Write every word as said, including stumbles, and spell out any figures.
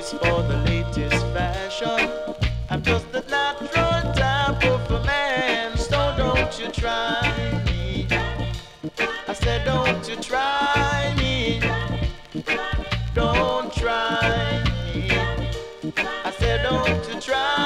chase for the latest fashion. I'm just a natural type of a man, so don't you try me. I said don't you try me. Don't try me. I said don't you try